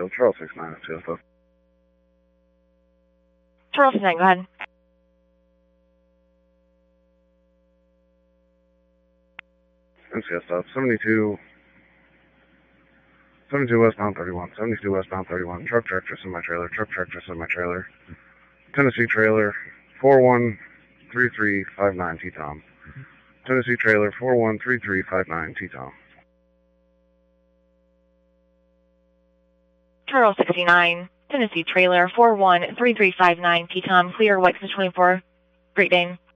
Field, Charles 69 at CSF. Charles 69, go ahead. NCSF, 72 westbound 31, 72 westbound 31, truck tractor semi-trailer, Tennessee trailer, 413359 T-Tom. Tennessee trailer, 413359 T-Tom. Charles 69, Tennessee trailer, 413359 T-Tom, clear, White 24, Great Dane.